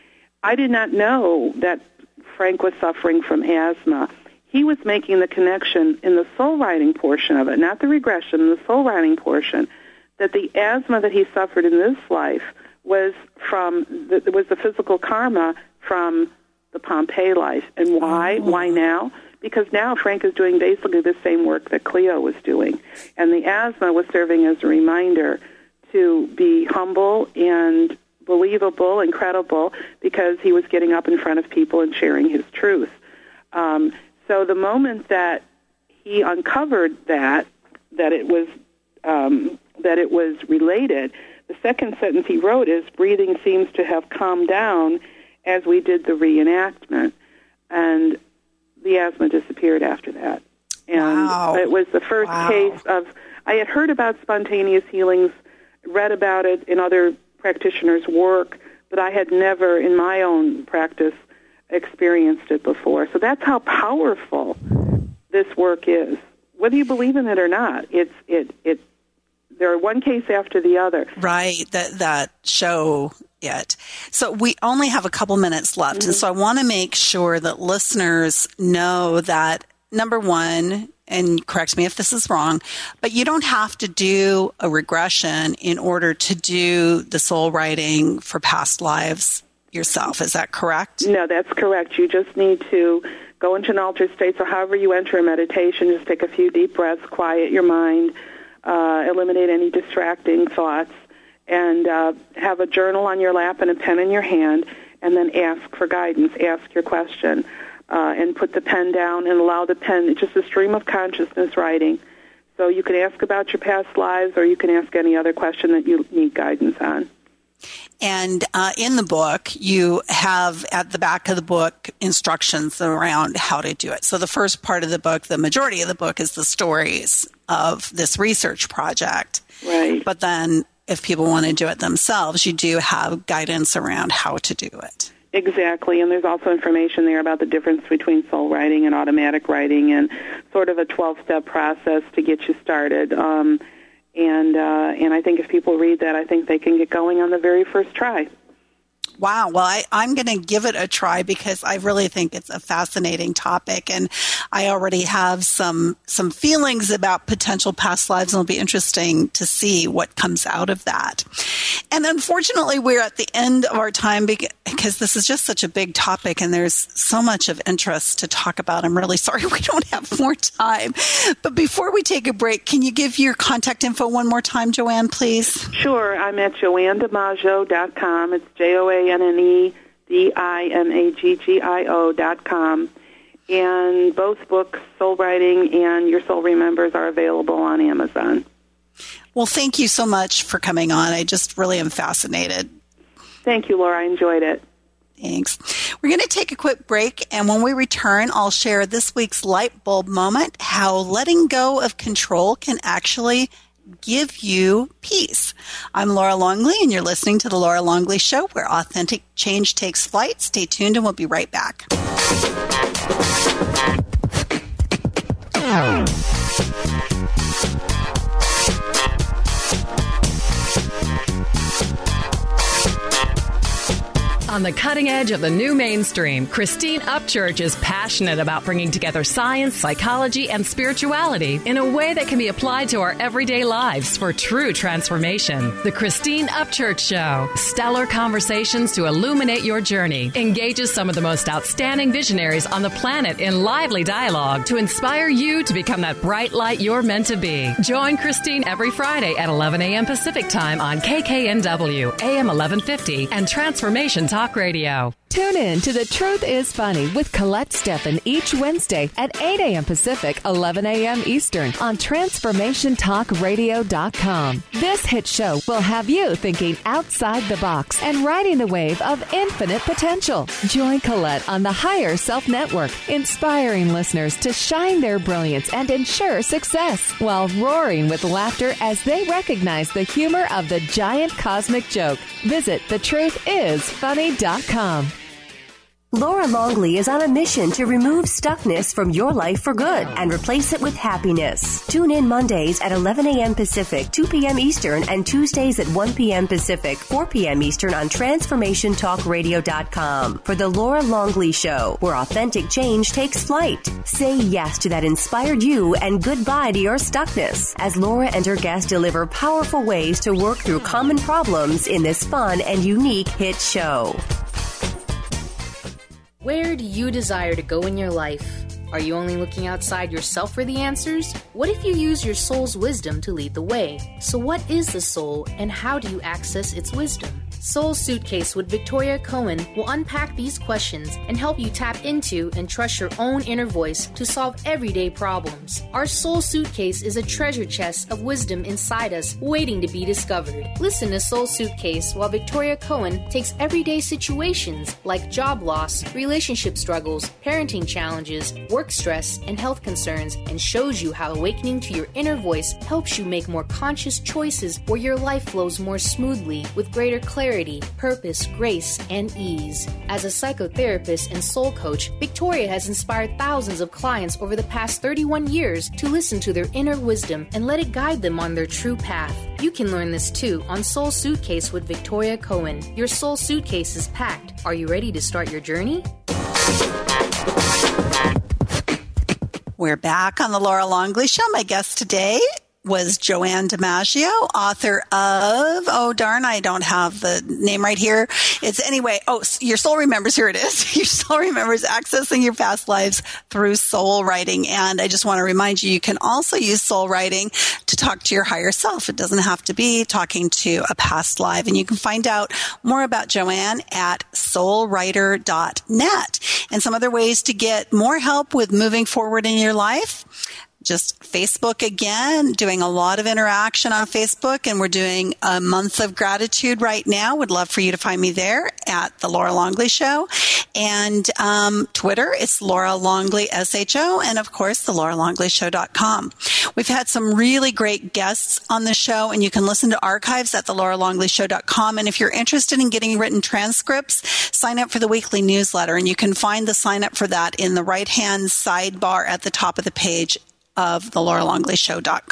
I did not know that Frank was suffering from asthma. He was making the connection in the soul writing portion of it, not the regression, the soul writing portion, that the asthma that he suffered in this life was from the, was the physical karma from the Pompeii life. And why? Oh. Why now? Because now Frank is doing basically the same work that Cleo was doing. And the asthma was serving as a reminder to be humble and believable and credible because he was getting up in front of people and sharing his truth. Um, so the moment that he uncovered that, that it was um, that it was related, the second sentence he wrote is, "Breathing seems to have calmed down as we did the reenactment," and the asthma disappeared after that. And wow. It was the first wow. case of, I had heard about spontaneous healings, read about it in other practitioners' work, but I had never in my own practice experienced it before. So that's how powerful this work is. Whether you believe in it or not, it's it it there are one case after the other. Right, that that show it. So we only have a couple minutes left, mm-hmm. and so I want to make sure that listeners know that, number one, and correct me if this is wrong, but you don't have to do a regression in order to do the soul writing for past lives yourself. Is that correct? No, that's correct. You just need to go into an altered state. So however you enter a meditation, just take a few deep breaths, quiet your mind, uh, eliminate any distracting thoughts, and uh, have a journal on your lap and a pen in your hand, and then ask for guidance, ask your question. Uh, and put the pen down and allow the pen, it's just a stream of consciousness writing. So you can ask about your past lives, or you can ask any other question that you need guidance on. And uh, in the book, you have at the back of the book instructions around how to do it. So the first part of the book, the majority of the book, is the stories of this research project. Right. But then if people want to do it themselves, you do have guidance around how to do it. Exactly, and there's also information there about the difference between soul writing and automatic writing, and sort of a twelve-step process to get you started. Um, and uh, and I think if people read that, I think they can get going on the very first try. Wow. Well, I, I'm going to give it a try because I really think it's a fascinating topic, and I already have some some feelings about potential past lives, and it'll be interesting to see what comes out of that. And unfortunately, we're at the end of our time because this is just such a big topic and there's so much of interest to talk about. I'm really sorry we don't have more time. But before we take a break, can you give your contact info one more time, Joanne, please? Sure. I'm at joanne dimaggio dot com. It's J O A N N E D I M A G G I O dot com. And both books, Soul Writing and Your Soul Remembers, are available on Amazon. Well, thank you so much for coming on. I just really am fascinated. Thank you, Laura. I enjoyed it. Thanks. We're going to take a quick break, and when we return, I'll share this week's light bulb moment, how letting go of control can actually give you peace. I'm Laura Longley, and you're listening to The Laura Longley Show, where authentic change takes flight. Stay tuned, and we'll be right back. On the cutting edge of the new mainstream, Christine Upchurch is passionate about bringing together science, psychology, and spirituality in a way that can be applied to our everyday lives for true transformation. The Christine Upchurch Show, stellar conversations to illuminate your journey, engages some of the most outstanding visionaries on the planet in lively dialogue to inspire you to become that bright light you're meant to be. Join Christine every Friday at eleven a.m. Pacific Time on K K N W, A M eleven fifty, and Transformation Talk Radio. Tune in to The Truth is Funny with Colette Steffen each Wednesday at eight a.m. Pacific, eleven a.m. Eastern on Transformation Talk Radio dot com. This hit show will have you thinking outside the box and riding the wave of infinite potential. Join Colette on the Higher Self Network, inspiring listeners to shine their brilliance and ensure success while roaring with laughter as they recognize the humor of the giant cosmic joke. Visit the truth is funny dot com. Laura Longley is on a mission to remove stuckness from your life for good and replace it with happiness. Tune in Mondays at eleven a.m. Pacific, two p.m. Eastern, and Tuesdays at one p.m. Pacific, four p.m. Eastern on Transformation Talk Radio dot com for The Laura Longley Show, where authentic change takes flight. Say yes to that inspired you and goodbye to your stuckness as Laura and her guests deliver powerful ways to work through common problems in this fun and unique hit show. Where do you desire to go in your life? Are you only looking outside yourself for the answers? What if you use your soul's wisdom to lead the way? So what is the soul, and how do you access its wisdom? Soul Suitcase with Victoria Cohen will unpack these questions and help you tap into and trust your own inner voice to solve everyday problems. Our Soul Suitcase is a treasure chest of wisdom inside us waiting to be discovered. Listen to Soul Suitcase while Victoria Cohen takes everyday situations like job loss, relationship struggles, parenting challenges, work stress, and health concerns and shows you how awakening to your inner voice helps you make more conscious choices where your life flows more smoothly with greater clarity, purpose, grace, and ease. As a psychotherapist and soul coach, Victoria has inspired thousands of clients over the past thirty-one years to listen to their inner wisdom and let it guide them on their true path. You can learn this too on Soul Suitcase with Victoria Cohen. Your soul suitcase is packed. Are you ready to start your journey? We're back on the Laura Longley Show. My guest today was Joanne DiMaggio, author of, oh darn, I don't have the name right here. It's anyway, oh, Your Soul Remembers, here it is. Your Soul Remembers, Accessing Your Past Lives Through Soul Writing. And I just want to remind you, you can also use soul writing to talk to your higher self. It doesn't have to be talking to a past life. And you can find out more about Joanne at soul writer dot net. And some other ways to get more help with moving forward in your life. Just Facebook again, doing a lot of interaction on Facebook, and we're doing a month of gratitude right now. Would love for you to find me there at The Laura Longley Show. And um, Twitter, it's Laura Longley, S H O, and of course, the laura longley show dot com. We've had some really great guests on the show, and you can listen to archives at the laura longley show dot com. And if you're interested in getting written transcripts, sign up for the weekly newsletter, and you can find the sign up for that in the right-hand sidebar at the top of the page of the laura longley show dot com.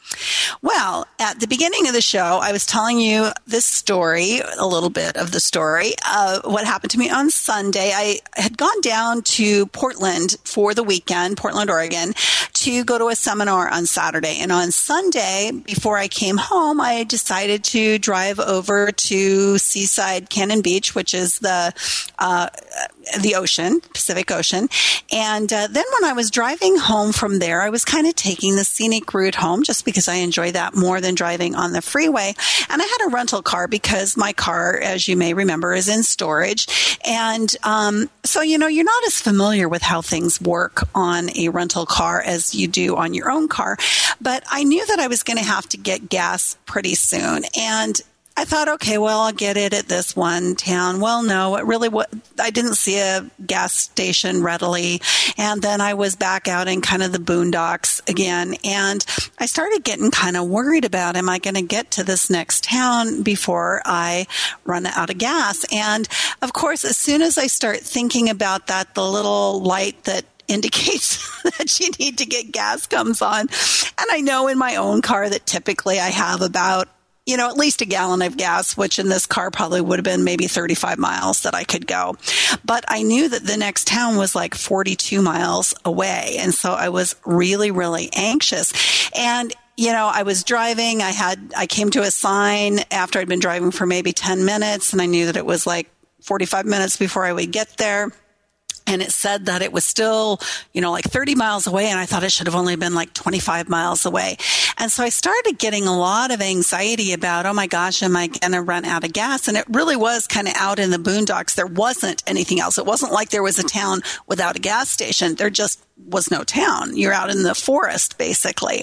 Well, at the beginning of the show, I was telling you this story, a little bit of the story of what happened to me on Sunday. I had gone down to Portland for the weekend, Portland, Oregon, to go to a seminar on Saturday. And on Sunday, before I came home, I decided to drive over to Seaside Cannon Beach, which is the uh, the ocean, Pacific Ocean. And uh, then when I was driving home from there, I was kind of taking the scenic route home just because I enjoy that more than driving on the freeway. And I had a rental car because my car, as you may remember, is in storage. And um, so, you know, you're not as familiar with how things work on a rental car as you do on your own car. But I knew that I was going to have to get gas pretty soon. And I thought, okay, well, I'll get it at this one town. Well, no, it really was. I didn't see a gas station readily. And then I was back out in kind of the boondocks again. And I started getting kind of worried about, am I going to get to this next town before I run out of gas? And of course, as soon as I start thinking about that, the little light that indicates that you need to get gas comes on. And I know in my own car that typically I have about you know, at least a gallon of gas, which in this car probably would have been maybe thirty-five miles that I could go. But I knew that the next town was like forty-two miles away. And so I was really, really anxious. And you know, I was driving. I had, I came to a sign after I'd been driving for maybe ten minutes, and I knew that it was like forty-five minutes before I would get there. And it said that it was still, you know, like thirty miles away. And I thought it should have only been like twenty-five miles away. And so I started getting a lot of anxiety about, oh my gosh, am I going to run out of gas? And it really was kind of out in the boondocks. There wasn't anything else. It wasn't like there was a town without a gas station. There just was no town. You're out in the forest, basically.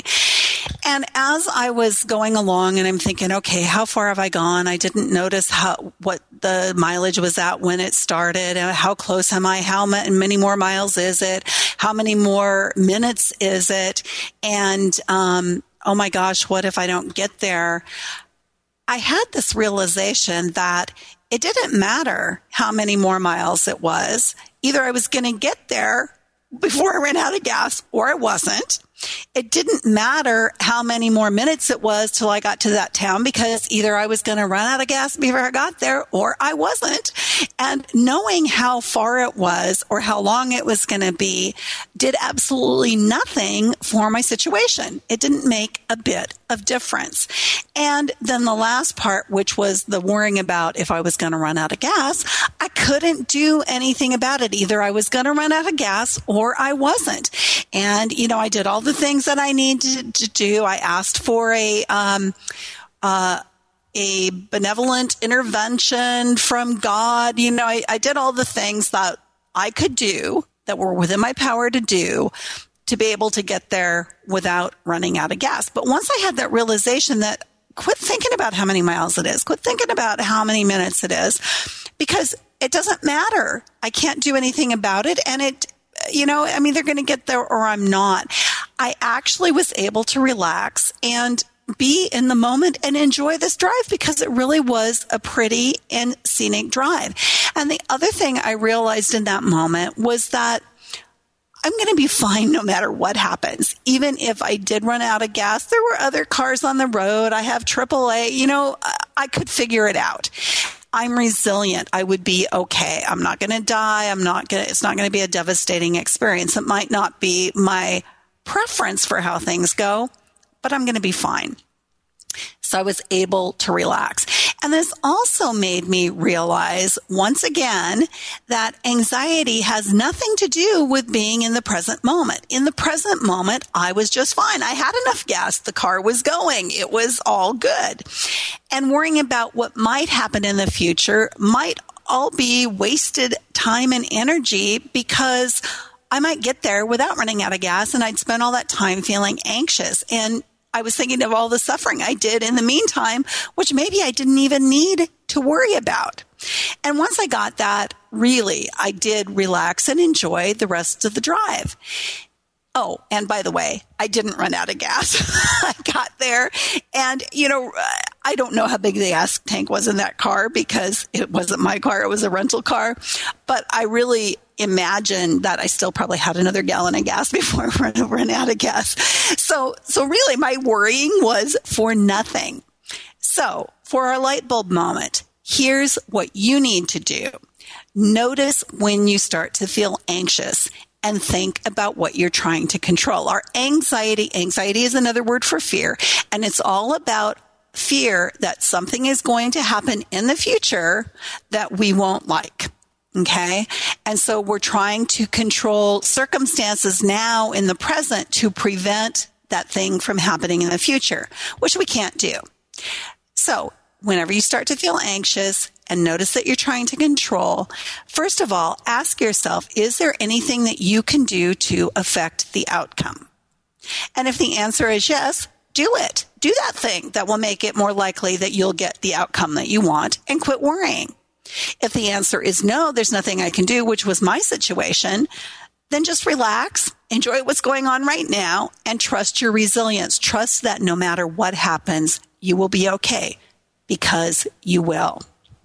And as I was going along and I'm thinking, okay, how far have I gone? I didn't notice how, what the mileage was at when it started. How close am I? How many more miles is it? How many more minutes is it? And, um, oh my gosh, what if I don't get there? I had this realization that it didn't matter how many more miles it was. Either I was going to get there before I ran out of gas or I wasn't. It didn't matter how many more minutes it was till I got to that town, because either I was going to run out of gas before I got there or I wasn't. And knowing how far it was or how long it was going to be did absolutely nothing for my situation. It didn't make a bit of difference. And then the last part, which was the worrying about if I was going to run out of gas, I couldn't do anything about it. Either I was going to run out of gas or I wasn't. And, you know, I did all the things that I needed to do. I asked for a, um, uh, a benevolent intervention from God. You know, I, I did all the things that I could do that were within my power to do to be able to get there without running out of gas. But once I had that realization that quit thinking about how many miles it is, quit thinking about how many minutes it is, because it doesn't matter. I can't do anything about it. And it, you know, I mean, they're going to get there or I'm not. I actually was able to relax and be in the moment and enjoy this drive, because it really was a pretty and scenic drive. And the other thing I realized in that moment was that I'm going to be fine no matter what happens. Even if I did run out of gas, there were other cars on the road. I have triple A, you know, I could figure it out. I'm resilient. I would be okay. I'm not going to die. I'm not going to, it's not going to be a devastating experience. It might not be my preference for how things go, but I'm going to be fine. So I was able to relax. And this also made me realize once again that anxiety has nothing to do with being in the present moment. In the present moment, I was just fine. I had enough gas. The car was going. It was all good. And worrying about what might happen in the future might all be wasted time and energy, because I might get there without running out of gas and I'd spend all that time feeling anxious. And I was thinking of all the suffering I did in the meantime, which maybe I didn't even need to worry about. And once I got that, really, I did relax and enjoy the rest of the drive. Oh, and by the way, I didn't run out of gas. I got there and, you know, I don't know how big the gas tank was in that car because it wasn't my car. It was a rental car. But I really imagine that I still probably had another gallon of gas before I ran out of gas. So, so really my worrying was for nothing. So for our light bulb moment, here's what you need to do. Notice when you start to feel anxious and think about what you're trying to control. Our anxiety, anxiety is another word for fear, and it's all about fear that something is going to happen in the future that we won't like. Okay? And so we're trying to control circumstances now in the present to prevent that thing from happening in the future, which we can't do. So whenever you start to feel anxious and notice that you're trying to control, first of all, ask yourself, is there anything that you can do to affect the outcome? And if the answer is yes, do it. Do that thing that will make it more likely that you'll get the outcome that you want and quit worrying. If the answer is no, there's nothing I can do, which was my situation, then just relax, enjoy what's going on right now, and trust your resilience. Trust that no matter what happens, you will be okay, because you will.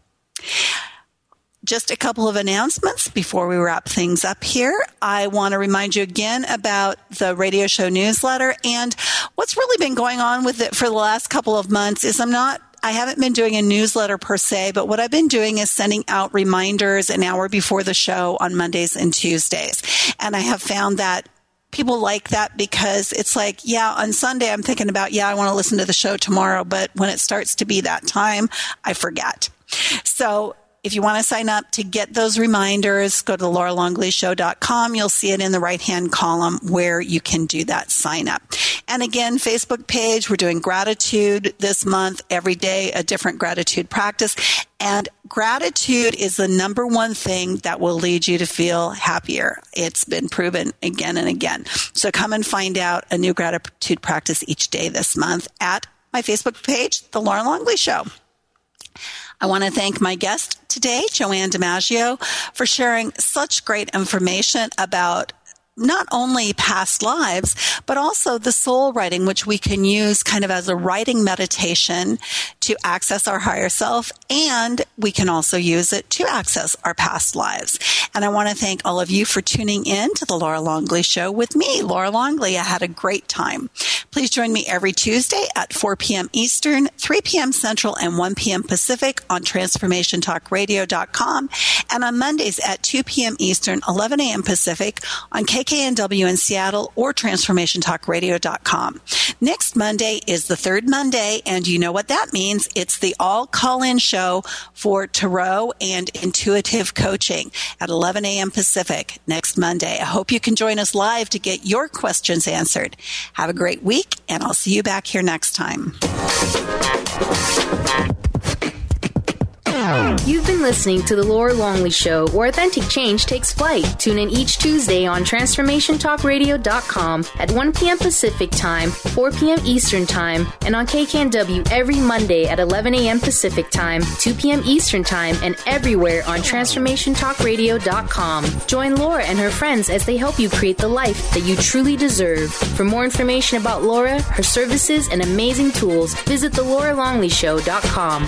Just a couple of announcements before we wrap things up here. I want to remind you again about the radio show newsletter. And what's really been going on with it for the last couple of months is I'm not, I haven't been doing a newsletter per se, but what I've been doing is sending out reminders an hour before the show on Mondays and Tuesdays. And I have found that people like that because it's like, yeah, on Sunday I'm thinking about, yeah, I want to listen to the show tomorrow. But when it starts to be that time, I forget. So if you want to sign up to get those reminders, go to laura longley show dot com. You'll see it in the right-hand column where you can do that sign up. And again, Facebook page, we're doing gratitude this month, every day, a different gratitude practice. And gratitude is the number one thing that will lead you to feel happier. It's been proven again and again. So come and find out a new gratitude practice each day this month at my Facebook page, The Laura Longley Show. I want to thank my guest today, Joanne DiMaggio, for sharing such great information about not only past lives, but also the soul writing, which we can use kind of as a writing meditation to access our higher self, and we can also use it to access our past lives. And I want to thank all of you for tuning in to the Laura Longley Show with me, Laura Longley. I had a great time. Please join me every Tuesday at four p.m. Eastern, three p.m. Central, and one p.m. Pacific on transformation talk radio dot com, and on Mondays at two p.m. Eastern, eleven a.m. Pacific on K K N W in Seattle or transformation talk radio dot com. Next Monday is the third Monday, and you know what that means. It's the all call-in show for Tarot and Intuitive Coaching at eleven a.m. Pacific next Monday. I hope you can join us live to get your questions answered. Have a great week, and I'll see you back here next time. You've been listening to The Laura Longley Show, where authentic change takes flight. Tune in each Tuesday on transformation talk radio dot com at one p.m. Pacific Time, four p.m. Eastern Time, and on K K N W every Monday at eleven a.m. Pacific Time, two p.m. Eastern Time, and everywhere on transformation talk radio dot com. Join Laura and her friends as they help you create the life that you truly deserve. For more information about Laura, her services, and amazing tools, visit the laura longley show dot com.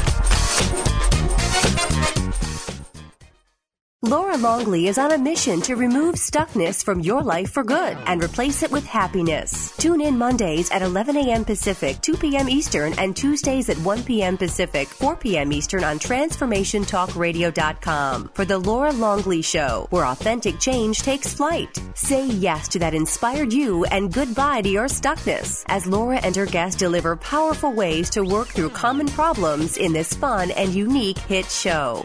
Laura Longley is on a mission to remove stuckness from your life for good and replace it with happiness. Tune in Mondays at eleven a.m. Pacific, two p.m. Eastern, and Tuesdays at one p.m. Pacific, four p.m. Eastern on transformation talk radio dot com for The Laura Longley Show, where authentic change takes flight. Say yes to that inspired you and goodbye to your stuckness as Laura and her guests deliver powerful ways to work through common problems in this fun and unique hit show.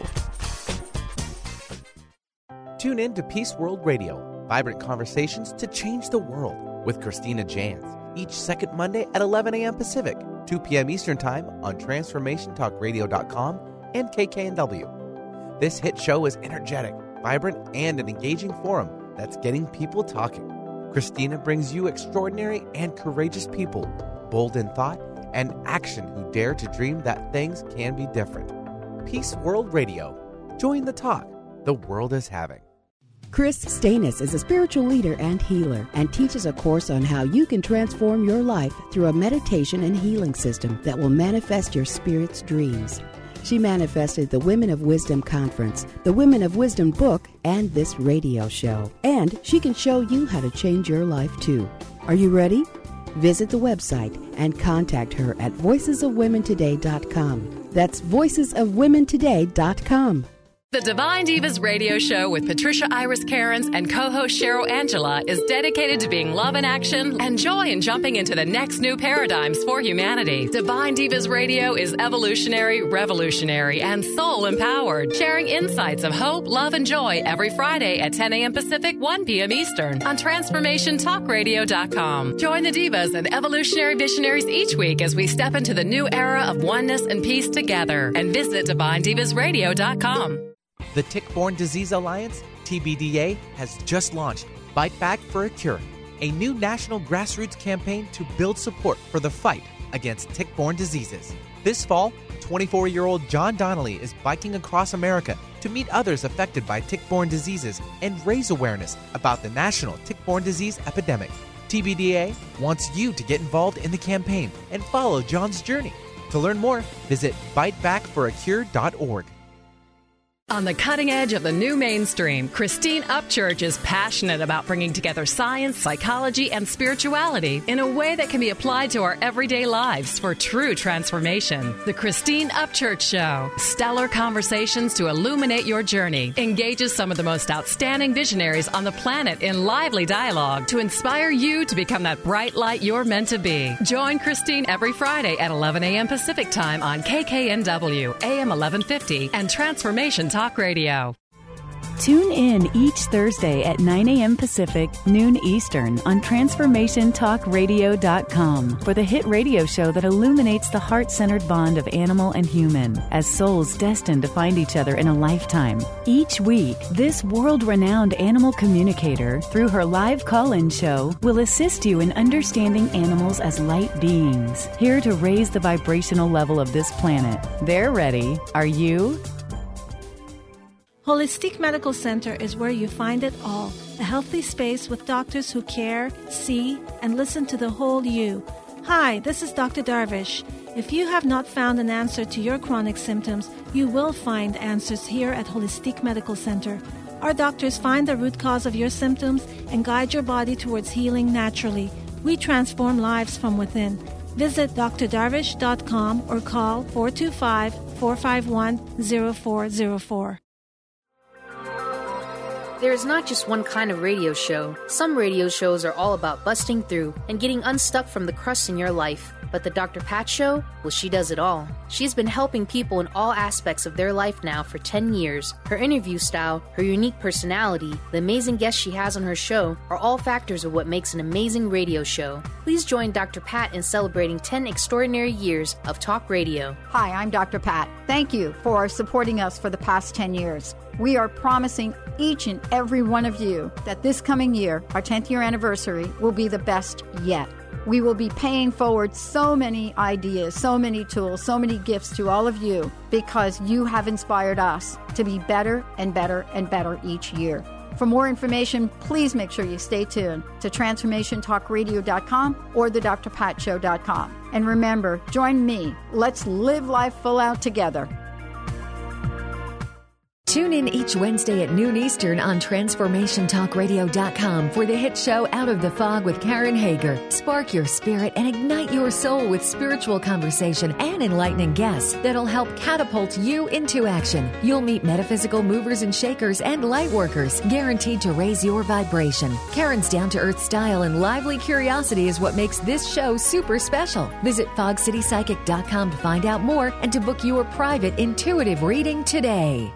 Tune in to Peace World Radio, vibrant conversations to change the world with Christina Jans, each second Monday at eleven a.m. Pacific, two p.m. Eastern Time on transformation talk radio dot com and K K N W. This hit show is energetic, vibrant, and an engaging forum that's getting people talking. Christina brings you extraordinary and courageous people, bold in thought and action, who dare to dream that things can be different. Peace World Radio. Join the talk the world is having. Chris Stanis is a spiritual leader and healer and teaches a course on how you can transform your life through a meditation and healing system that will manifest your spirit's dreams. She manifested the Women of Wisdom Conference, the Women of Wisdom book, and this radio show. And she can show you how to change your life too. Are you ready? Visit the website and contact her at voices of women today dot com. That's voices of women today dot com. The Divine Divas radio show with Patricia Iris Cairns and co-host Cheryl Angela is dedicated to being love in action and joy in jumping into the next new paradigms for humanity. Divine Divas radio is evolutionary, revolutionary, and soul-empowered, sharing insights of hope, love, and joy every Friday at ten a.m. Pacific, one p.m. Eastern on transformation talk radio dot com. Join the divas and evolutionary visionaries each week as we step into the new era of oneness and peace together, and visit divine divas radio dot com. The Tick-Borne Disease Alliance, T B D A, has just launched Bite Back for a Cure, a new national grassroots campaign to build support for the fight against tick-borne diseases. This fall, twenty-four-year-old John Donnelly is biking across America to meet others affected by tick-borne diseases and raise awareness about the national tick-borne disease epidemic. T B D A wants you to get involved in the campaign and follow John's journey. To learn more, visit bite back for a cure dot org. On the cutting edge of the new mainstream, Christine Upchurch is passionate about bringing together science, psychology, and spirituality in a way that can be applied to our everyday lives for true transformation. The Christine Upchurch Show, stellar conversations to illuminate your journey, engages some of the most outstanding visionaries on the planet in lively dialogue to inspire you to become that bright light you're meant to be. Join Christine every Friday at eleven a.m. Pacific Time on K K N W, A M eleven fifty, and Transformation Talk Radio. Tune in each Thursday at nine a.m. Pacific, noon Eastern on transformation talk radio dot com for the hit radio show that illuminates the heart-centered bond of animal and human as souls destined to find each other in a lifetime. Each week, this world-renowned animal communicator, through her live call-in show, will assist you in understanding animals as light beings, here to raise the vibrational level of this planet. They're ready. Are you? Holistic Medical Center is where you find it all. A healthy space with doctors who care, see, and listen to the whole you. Hi, this is Doctor Darvish. If you have not found an answer to your chronic symptoms, you will find answers here at Holistic Medical Center. Our doctors find the root cause of your symptoms and guide your body towards healing naturally. We transform lives from within. Visit d r darvish dot com or call four two five, four five one, zero four zero four. There is not just one kind of radio show. Some radio shows are all about busting through and getting unstuck from the crust in your life. But the Doctor Pat Show? Well, she does it all. She's been helping people in all aspects of their life now for ten years. Her interview style, her unique personality, the amazing guests she has on her show are all factors of what makes an amazing radio show. Please join Doctor Pat in celebrating ten extraordinary years of talk radio. Hi, I'm Doctor Pat. Thank you for supporting us for the past ten years. We are promising each and every one of you that this coming year, our tenth year anniversary, will be the best yet. We will be paying forward so many ideas, so many tools, so many gifts to all of you because you have inspired us to be better and better and better each year. For more information, please make sure you stay tuned to transformation talk radio dot com or the d r pat show dot com. And remember, join me. Let's live life full out together. Tune in each Wednesday at noon Eastern on transformation talk radio dot com for the hit show Out of the Fog with Karen Hager. Spark your spirit and ignite your soul with spiritual conversation and enlightening guests that'll help catapult you into action. You'll meet metaphysical movers and shakers and light workers, guaranteed to raise your vibration. Karen's down-to-earth style and lively curiosity is what makes this show super special. Visit fog city psychic dot com to find out more and to book your private intuitive reading today.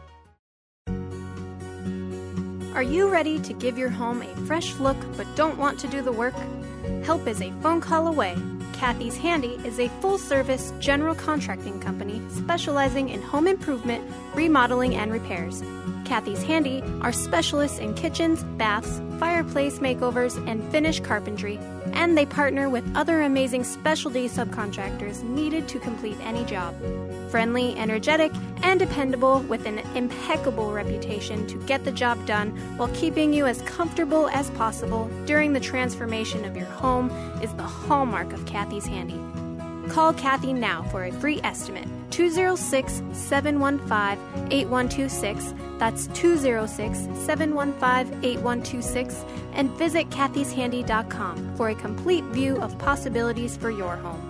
Are you ready to give your home a fresh look but don't want to do the work? Help is a phone call away. Kathy's Handy is a full-service general contracting company specializing in home improvement, remodeling, and repairs. Kathy's Handy are specialists in kitchens, baths, fireplace makeovers, and finish carpentry. and they partner with other amazing specialty subcontractors needed to complete any job. Friendly, energetic, and dependable with an impeccable reputation to get the job done while keeping you as comfortable as possible during the transformation of your home is the hallmark of Kathy's Handy. Call Kathy now for a free estimate. two oh six, seven one five, eight one two six. That's two oh six, seven one five, eight one two six. And visit kathys handy dot com for a complete view of possibilities for your home.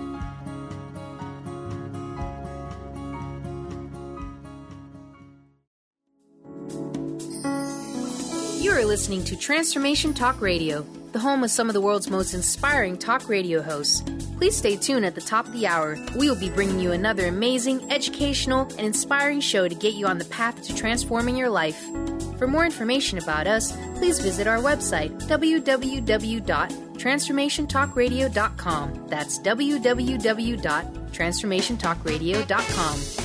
You are listening to Transformation Talk Radio, the home of some of the world's most inspiring talk radio hosts. Please stay tuned at the top of the hour. We will be bringing you another amazing, educational, and inspiring show to get you on the path to transforming your life. For more information about us, please visit our website, w w w dot transformation talk radio dot com. That's w w w dot transformation talk radio dot com.